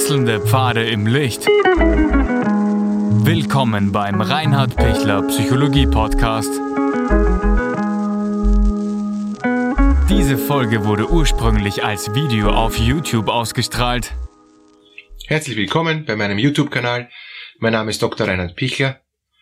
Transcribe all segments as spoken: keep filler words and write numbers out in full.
Wechselnde Pfade im Licht. Willkommen beim Reinhard Pichler Psychologie Podcast. Diese Folge wurde ursprünglich als Video auf YouTube ausgestrahlt. Herzlich willkommen bei meinem YouTube-Kanal. Mein Name ist Doktor Reinhard Pichler.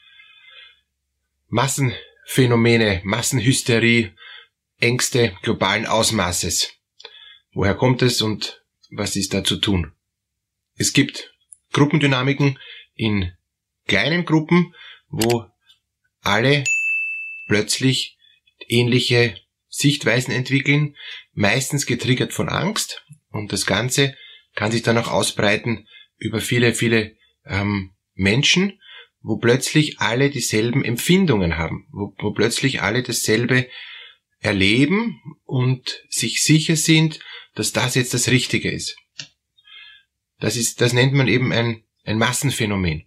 Massenphänomene, Massenhysterie, Ängste globalen Ausmaßes. Woher kommt es und was ist da zu tun? Es gibt Gruppendynamiken in kleinen Gruppen, wo alle plötzlich ähnliche Sichtweisen entwickeln, meistens getriggert von Angst, und das Ganze kann sich dann auch ausbreiten über viele, viele ähm, Menschen, wo plötzlich alle dieselben Empfindungen haben, wo, wo plötzlich alle dasselbe erleben und sich sicher sind, dass das jetzt das Richtige ist. Das ist, das nennt man eben ein, ein Massenphänomen.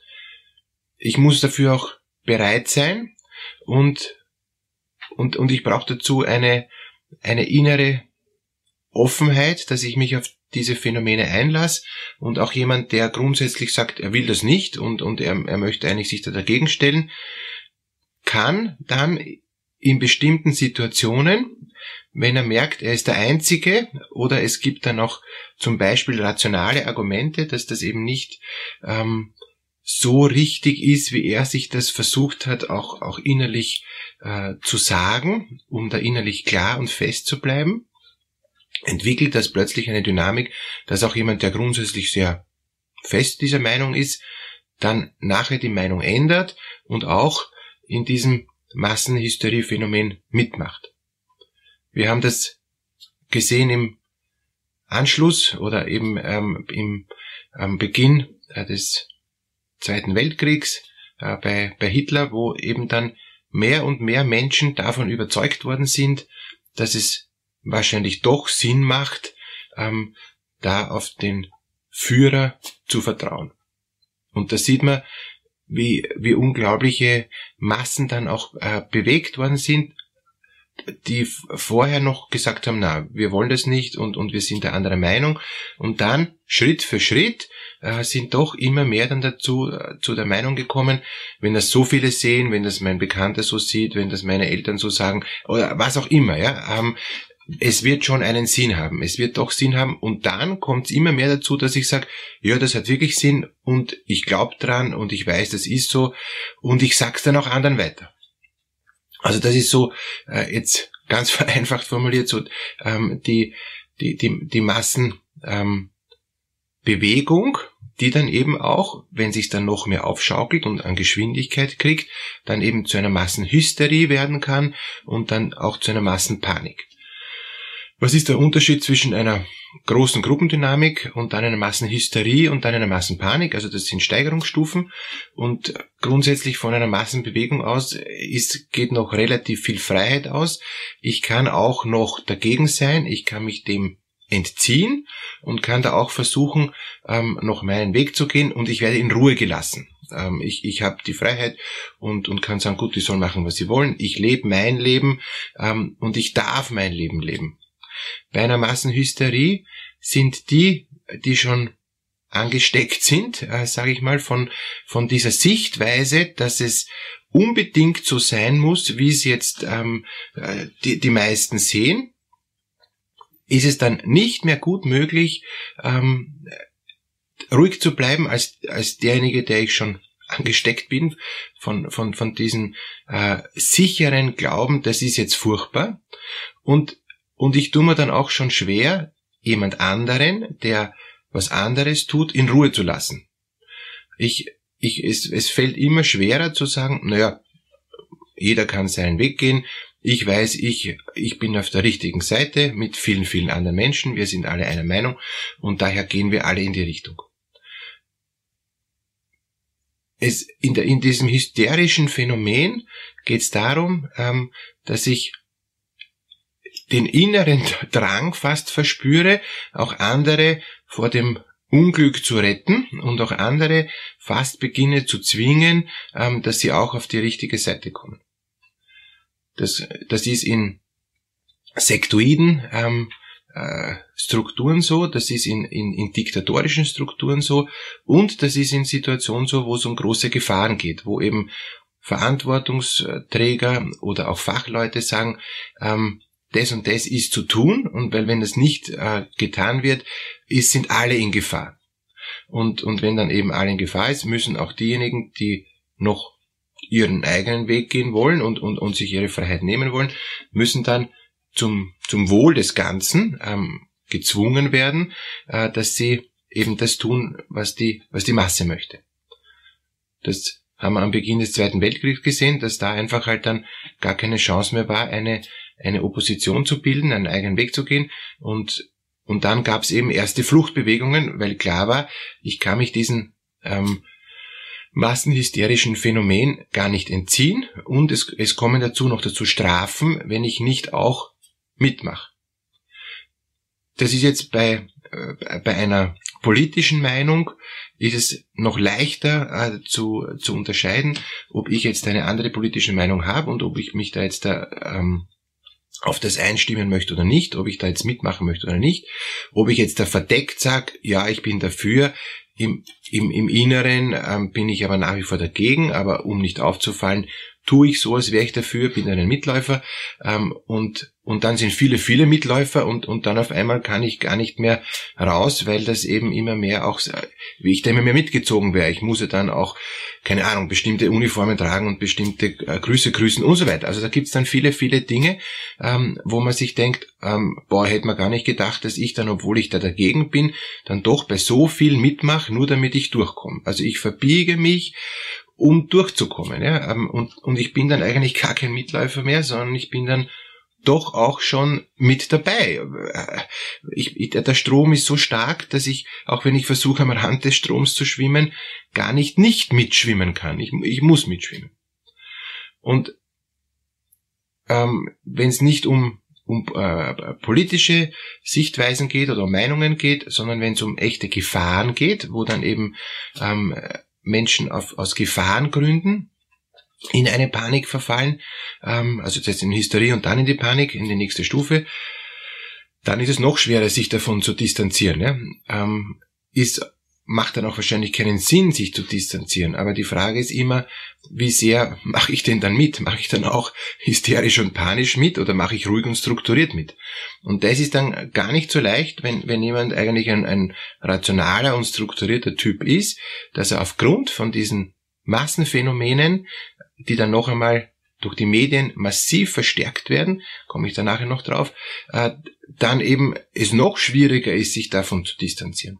Ich muss dafür auch bereit sein und, und, und ich brauche dazu eine, eine innere Offenheit, dass ich mich auf diese Phänomene einlasse, und auch jemand, der grundsätzlich sagt, er will das nicht und, und er, er möchte eigentlich sich da dagegen stellen, kann dann in bestimmten Situationen, wenn er merkt, er ist der Einzige, oder es gibt dann auch zum Beispiel rationale Argumente, dass das eben nicht ähm, so richtig ist, wie er sich das versucht hat, auch, auch innerlich äh, zu sagen, um da innerlich klar und fest zu bleiben, entwickelt das plötzlich eine Dynamik, dass auch jemand, der grundsätzlich sehr fest dieser Meinung ist, dann nachher die Meinung ändert und auch in diesem Massenhysterie-Phänomen mitmacht. Wir haben das gesehen im Anschluss oder eben ähm, im ähm, Beginn äh, des Zweiten Weltkriegs äh, bei, bei Hitler, wo eben dann mehr und mehr Menschen davon überzeugt worden sind, dass es wahrscheinlich doch Sinn macht, ähm, da auf den Führer zu vertrauen. Und da sieht man, wie, wie unglaubliche Massen dann auch äh, bewegt worden sind, die vorher noch gesagt haben, na, wir wollen das nicht und, und wir sind der anderer Meinung. Und dann, Schritt für Schritt, äh, sind doch immer mehr dann dazu, äh, zu der Meinung gekommen, wenn das so viele sehen, wenn das mein Bekannter so sieht, wenn das meine Eltern so sagen, oder was auch immer, ja, ähm, es wird schon einen Sinn haben, es wird doch Sinn haben, und dann kommt es immer mehr dazu, dass ich sage, ja, das hat wirklich Sinn und ich glaube dran und ich weiß, das ist so, und ich sag's dann auch anderen weiter. Also das ist so, äh, jetzt ganz vereinfacht formuliert, so ähm, die, die, die, die Massenbewegung, ähm, die dann eben auch, wenn sich's dann noch mehr aufschaukelt und an Geschwindigkeit kriegt, dann eben zu einer Massenhysterie werden kann und dann auch zu einer Massenpanik. Was ist der Unterschied zwischen einer großen Gruppendynamik und dann einer Massenhysterie und dann einer Massenpanik? Also das sind Steigerungsstufen, und grundsätzlich von einer Massenbewegung aus ist, geht noch relativ viel Freiheit aus. Ich kann auch noch dagegen sein, ich kann mich dem entziehen und kann da auch versuchen, ähm, noch meinen Weg zu gehen, und ich werde in Ruhe gelassen. Ähm, ich ich habe die Freiheit und, und kann sagen, gut, die sollen machen, was sie wollen. Ich lebe mein Leben ähm, und ich darf mein Leben leben. Bei einer Massenhysterie sind die, die schon angesteckt sind, äh, sage ich mal, von von dieser Sichtweise, dass es unbedingt so sein muss, wie es jetzt ähm, die, die meisten sehen, ist es dann nicht mehr gut möglich, ähm, ruhig zu bleiben als als derjenige, der ich schon angesteckt bin, von von von diesem äh, sicheren Glauben, das ist jetzt furchtbar, und Und ich tue mir dann auch schon schwer, jemand anderen, der was anderes tut, in Ruhe zu lassen. Ich, ich, es, es fällt immer schwerer zu sagen, naja, jeder kann seinen Weg gehen. Ich weiß, ich, ich bin auf der richtigen Seite mit vielen, vielen anderen Menschen. Wir sind alle einer Meinung und daher gehen wir alle in die Richtung. Es, in, der, in diesem hysterischen Phänomen geht es darum, ähm, dass ich den inneren Drang fast verspüre, auch andere vor dem Unglück zu retten und auch andere fast beginne zu zwingen, ähm, dass sie auch auf die richtige Seite kommen. Das, das ist in sektoiden ähm, äh, Strukturen so, das ist in, in, in diktatorischen Strukturen so und das ist in Situationen so, wo es um große Gefahren geht, wo eben Verantwortungsträger oder auch Fachleute sagen, ähm, das und das ist zu tun und weil wenn das nicht äh, getan wird, ist, sind alle in Gefahr. Und, und wenn dann eben alle in Gefahr ist, müssen auch diejenigen, die noch ihren eigenen Weg gehen wollen und, und, und sich ihre Freiheit nehmen wollen, müssen dann zum, zum Wohl des Ganzen ähm, gezwungen werden, äh, dass sie eben das tun, was die, was die Masse möchte. Das haben wir am Beginn des Zweiten Weltkriegs gesehen, dass da einfach halt dann gar keine Chance mehr war, eine, eine Opposition zu bilden, einen eigenen Weg zu gehen und, und dann gab es eben erste Fluchtbewegungen, weil klar war, ich kann mich diesen ähm, massenhysterischen Phänomen gar nicht entziehen und es, es kommen dazu noch dazu Strafen, wenn ich nicht auch mitmache. Das ist jetzt bei, äh, bei einer politischen Meinung ist es noch leichter äh, zu, zu unterscheiden, ob ich jetzt eine andere politische Meinung habe und ob ich mich da jetzt da ähm, auf das einstimmen möchte oder nicht, ob ich da jetzt mitmachen möchte oder nicht, ob ich jetzt da verdeckt sage, ja, ich bin dafür, im, im, im Inneren ähm, bin ich aber nach wie vor dagegen, aber um nicht aufzufallen, tue ich so, als wäre ich dafür, bin ein Mitläufer ähm, und und dann sind viele, viele Mitläufer und und dann auf einmal kann ich gar nicht mehr raus, weil das eben immer mehr auch, wie ich da immer mehr mitgezogen wäre. Ich muss ja dann auch, keine Ahnung, bestimmte Uniformen tragen und bestimmte äh, Grüße grüßen und so weiter. Also da gibt's dann viele, viele Dinge, ähm, wo man sich denkt, ähm, boah, hätte man gar nicht gedacht, dass ich dann, obwohl ich da dagegen bin, dann doch bei so viel mitmache, nur damit ich durchkomme. Also ich verbiege mich, um durchzukommen. Ja? Und, und ich bin dann eigentlich gar kein Mitläufer mehr, sondern ich bin dann doch auch schon mit dabei. Ich, ich, der Strom ist so stark, dass ich, auch wenn ich versuche, am Rand des Stroms zu schwimmen, gar nicht nicht mitschwimmen kann. Ich, ich muss mitschwimmen. Und ähm, wenn es nicht um, um äh, politische Sichtweisen geht oder um Meinungen geht, sondern wenn es um echte Gefahren geht, wo dann eben ähm, Menschen auf, aus Gefahrengründen in eine Panik verfallen, ähm, also jetzt in Hysterie und dann in die Panik, in die nächste Stufe, dann ist es noch schwerer, sich davon zu distanzieren. Ja? Ähm, ist, macht dann auch wahrscheinlich keinen Sinn, sich zu distanzieren. Aber die Frage ist immer, wie sehr mache ich denn dann mit? Mache ich dann auch hysterisch und panisch mit oder mache ich ruhig und strukturiert mit? Und das ist dann gar nicht so leicht, wenn, wenn jemand eigentlich ein, ein rationaler und strukturierter Typ ist, dass er aufgrund von diesen Massenphänomenen, die dann noch einmal durch die Medien massiv verstärkt werden, komme ich da nachher noch drauf, äh, dann eben es noch schwieriger ist, sich davon zu distanzieren.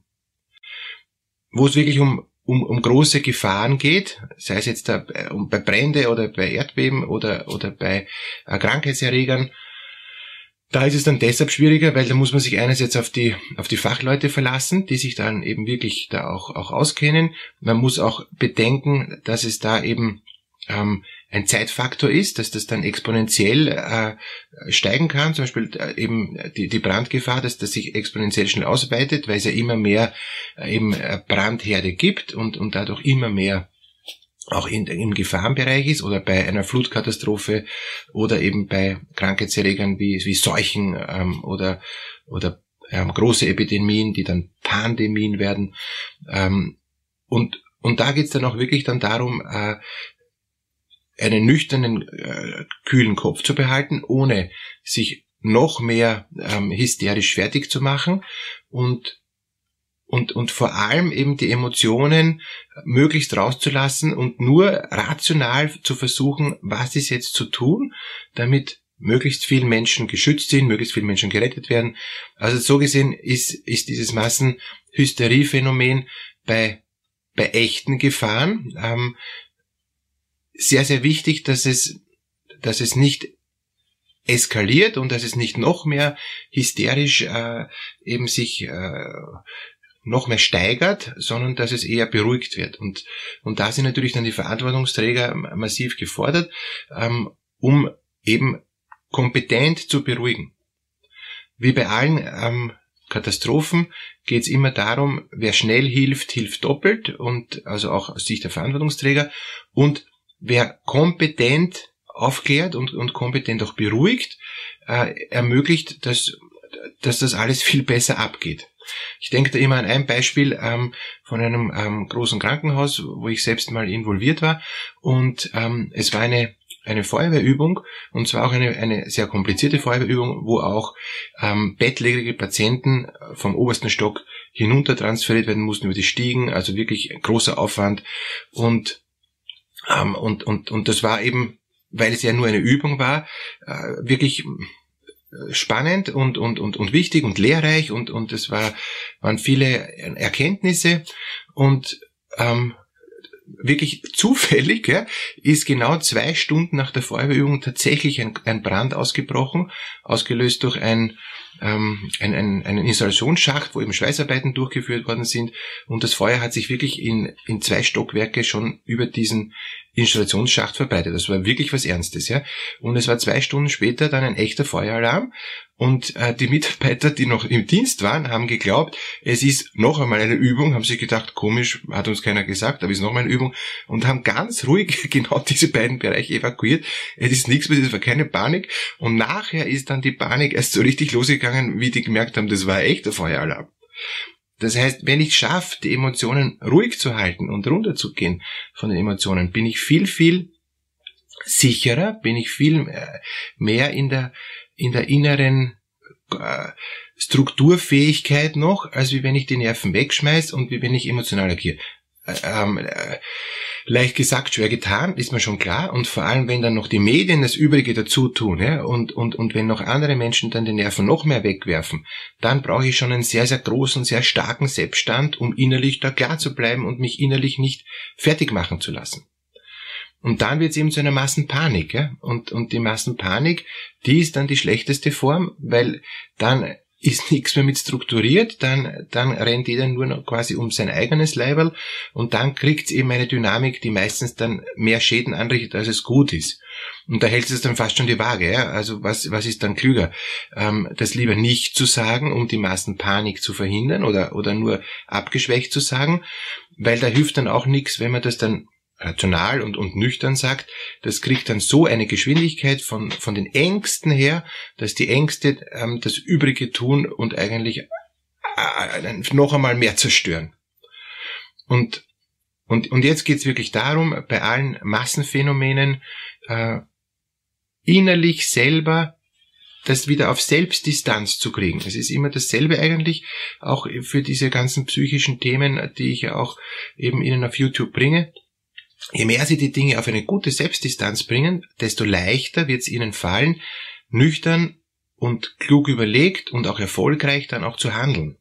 Wo es wirklich um, um, um große Gefahren geht, sei es jetzt da, um, bei Brände oder bei Erdbeben oder, oder bei äh, Krankheitserregern, da ist es dann deshalb schwieriger, weil da muss man sich einerseits auf die, auf die Fachleute verlassen, die sich dann eben wirklich da auch, auch auskennen. Man muss auch bedenken, dass es da eben ähm, ein Zeitfaktor ist, dass das dann exponentiell äh, steigen kann, zum Beispiel äh, eben die, die Brandgefahr, dass das sich exponentiell schnell ausweitet, weil es ja immer mehr äh, eben Brandherde gibt und, und dadurch immer mehr auch in, im Gefahrenbereich ist oder bei einer Flutkatastrophe oder eben bei Krankheitserregern wie, wie Seuchen ähm, oder, oder ähm, große Epidemien, die dann Pandemien werden. Ähm, und, und da geht's dann auch wirklich dann darum, äh, einen nüchternen, äh, kühlen Kopf zu behalten, ohne sich noch mehr ähm, hysterisch fertig zu machen und und und vor allem eben die Emotionen möglichst rauszulassen und nur rational zu versuchen, was ist jetzt zu tun, damit möglichst viele Menschen geschützt sind, möglichst viele Menschen gerettet werden. Also so gesehen ist ist dieses Massenhysterie-Phänomen bei bei echten Gefahren ähm, sehr, sehr wichtig, dass es, dass es nicht eskaliert und dass es nicht noch mehr hysterisch äh, eben sich äh, noch mehr steigert, sondern dass es eher beruhigt wird. Und, und da sind natürlich dann die Verantwortungsträger massiv gefordert, ähm, um eben kompetent zu beruhigen. Wie bei allen ähm, Katastrophen geht es immer darum, wer schnell hilft, hilft doppelt und also auch aus Sicht der Verantwortungsträger und wer kompetent aufklärt und, und kompetent auch beruhigt, äh, ermöglicht, dass dass das alles viel besser abgeht. Ich denke da immer an ein Beispiel ähm, von einem ähm, großen Krankenhaus, wo ich selbst mal involviert war, und ähm, es war eine eine Feuerwehrübung, und zwar auch eine eine sehr komplizierte Feuerwehrübung, wo auch ähm, bettlägerige Patienten vom obersten Stock hinunter transferiert werden mussten über die Stiegen, also wirklich großer Aufwand, und ähm, und und und das war eben, weil es ja nur eine Übung war, äh, wirklich spannend und und und und wichtig und lehrreich, und und es war waren viele Erkenntnisse, und ähm, wirklich zufällig, ja, ist genau zwei Stunden nach der Feuerwehrübung tatsächlich ein, ein Brand ausgebrochen, ausgelöst durch ein, ähm, ein, ein, einen Installationsschacht, wo eben Schweißarbeiten durchgeführt worden sind, und das Feuer hat sich wirklich in, in zwei Stockwerke schon über diesen Installationsschacht verbreitet. Das war wirklich was Ernstes, ja. Und es war zwei Stunden später dann ein echter Feueralarm, und äh, die Mitarbeiter, die noch im Dienst waren, haben geglaubt, es ist noch einmal eine Übung, haben sich gedacht, komisch, hat uns keiner gesagt, aber es ist noch einmal eine Übung, und haben ganz ruhig genau diese beiden Bereiche evakuiert. Es ist nichts passiert, es war keine Panik, und nachher ist dann die Panik erst so richtig losgegangen, wie die gemerkt haben, das war ein echter Feueralarm. Das heißt, wenn ich schaffe, die Emotionen ruhig zu halten und runterzugehen von den Emotionen, bin ich viel, viel sicherer, bin ich viel mehr in der in der inneren äh, Strukturfähigkeit noch, als wie wenn ich die Nerven wegschmeiß und wie wenn ich emotional agiere. Äh, ähm, äh, leicht gesagt, schwer getan, ist mir schon klar, und vor allem, wenn dann noch die Medien das Übrige dazu tun, ja, und, und, und wenn noch andere Menschen dann die Nerven noch mehr wegwerfen, dann brauche ich schon einen sehr, sehr großen, sehr starken Selbststand, um innerlich da klar zu bleiben und mich innerlich nicht fertig machen zu lassen. Und dann wird es eben zu einer Massenpanik, ja, und, und die Massenpanik, die ist dann die schlechteste Form, weil dann ist nichts mehr mit strukturiert, dann, dann rennt jeder nur noch quasi um sein eigenes Leiberl, und dann kriegt es eben eine Dynamik, die meistens dann mehr Schäden anrichtet, als es gut ist. Und da hält es dann fast schon die Waage, ja. Also was, was ist dann klüger? Ähm, das lieber nicht zu sagen, um die Massenpanik zu verhindern, oder, oder nur abgeschwächt zu sagen, weil da hilft dann auch nichts, wenn man das dann rational und, und nüchtern sagt, das kriegt dann so eine Geschwindigkeit von, von den Ängsten her, dass die Ängste ähm, das Übrige tun und eigentlich äh, noch einmal mehr zerstören. Und, und, und jetzt geht's wirklich darum, bei allen Massenphänomenen äh, innerlich selber das wieder auf Selbstdistanz zu kriegen. Es ist immer dasselbe eigentlich, auch für diese ganzen psychischen Themen, die ich ja auch eben Ihnen auf YouTube bringe. Je mehr Sie die Dinge auf eine gute Selbstdistanz bringen, desto leichter wird es Ihnen fallen, nüchtern und klug überlegt und auch erfolgreich dann auch zu handeln.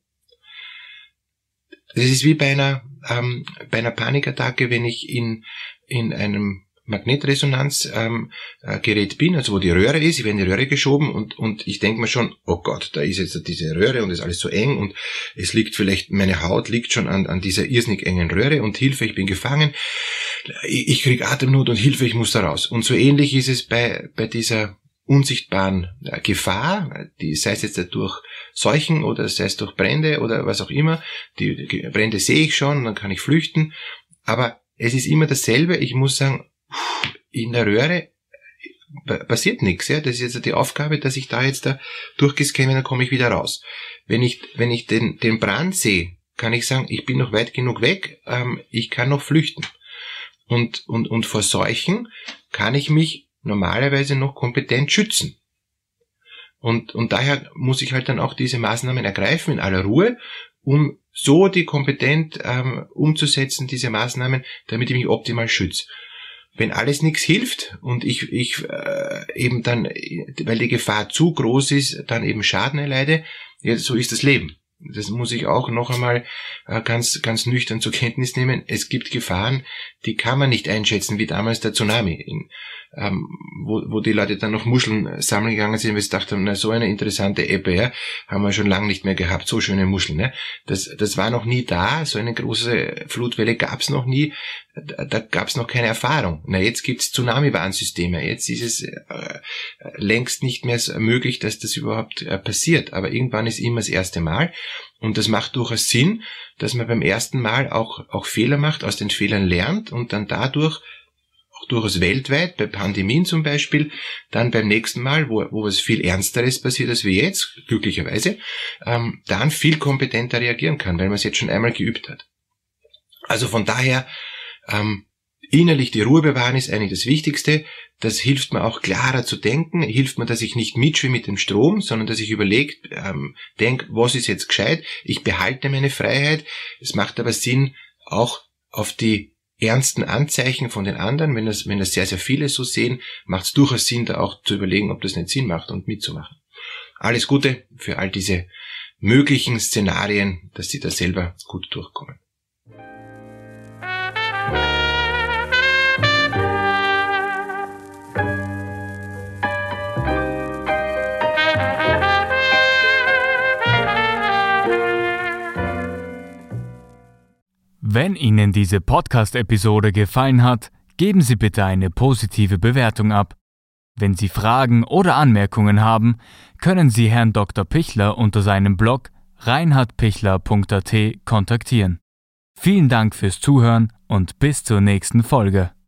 Das ist wie bei einer, ähm, bei einer Panikattacke, wenn ich in, in einem Magnetresonanzgerät ähm, äh, bin, also wo die Röhre ist, ich werde in die Röhre geschoben, und, und ich denke mir schon, oh Gott, da ist jetzt diese Röhre und ist alles so eng, und es liegt vielleicht, meine Haut liegt schon an, an dieser irrsinnig engen Röhre, und Hilfe, ich bin gefangen, ich, ich kriege Atemnot und Hilfe, ich muss da raus. Und so ähnlich ist es bei, bei dieser unsichtbaren äh, Gefahr, die sei es jetzt durch Seuchen oder sei es durch Brände oder was auch immer, die, die Brände sehe ich schon, dann kann ich flüchten, aber es ist immer dasselbe, ich muss sagen, in der Röhre passiert nichts, ja. Das ist jetzt die Aufgabe, dass ich da jetzt da durchgescannt, dann komme ich wieder raus. Wenn ich, wenn ich den, den Brand sehe, kann ich sagen, ich bin noch weit genug weg, ähm, ich kann noch flüchten. Und, und, und vor Seuchen kann ich mich normalerweise noch kompetent schützen. Und, und daher muss ich halt dann auch diese Maßnahmen ergreifen in aller Ruhe, um so die kompetent ähm, umzusetzen, diese Maßnahmen, damit ich mich optimal schütze. Wenn alles nichts hilft und ich, ich äh, eben dann, weil die Gefahr zu groß ist, dann eben Schaden erleide, ja, so ist das Leben. Das muss ich auch noch einmal äh, ganz, ganz nüchtern zur Kenntnis nehmen. Es gibt Gefahren, die kann man nicht einschätzen, wie damals der Tsunami, in, ähm, wo, wo die Leute dann noch Muscheln sammeln gegangen sind, weil sie dachten, na, so eine interessante Ebbe, ja, haben wir schon lange nicht mehr gehabt, so schöne Muscheln, ne? Das, das war noch nie da, so eine große Flutwelle gab's noch nie, da, da gab's noch keine Erfahrung. Na, jetzt gibt's Tsunami-Warnsysteme, jetzt ist es äh, längst nicht mehr möglich, dass das überhaupt äh, passiert, aber irgendwann ist immer das erste Mal. Und das macht durchaus Sinn, dass man beim ersten Mal auch, auch Fehler macht, aus den Fehlern lernt und dann dadurch auch durchaus weltweit, bei Pandemien zum Beispiel, dann beim nächsten Mal, wo, wo was viel Ernsteres passiert als wie jetzt, glücklicherweise, ähm, dann viel kompetenter reagieren kann, weil man es jetzt schon einmal geübt hat. Also von daher, ähm, innerlich die Ruhe bewahren ist eigentlich das Wichtigste. Das hilft mir auch klarer zu denken, hilft mir, dass ich nicht mitschwimme mit dem Strom, sondern dass ich überlege, ähm, denke, was ist jetzt gescheit, ich behalte meine Freiheit. Es macht aber Sinn, auch auf die ernsten Anzeichen von den anderen, wenn das, wenn das sehr, sehr viele so sehen, macht es durchaus Sinn, da auch zu überlegen, ob das nicht Sinn macht und mitzumachen. Alles Gute für all diese möglichen Szenarien, dass Sie da selber gut durchkommen. Wenn Ihnen diese Podcast-Episode gefallen hat, geben Sie bitte eine positive Bewertung ab. Wenn Sie Fragen oder Anmerkungen haben, können Sie Herrn Doktor Pichler unter seinem Blog reinhard pichler punkt a t kontaktieren. Vielen Dank fürs Zuhören und bis zur nächsten Folge.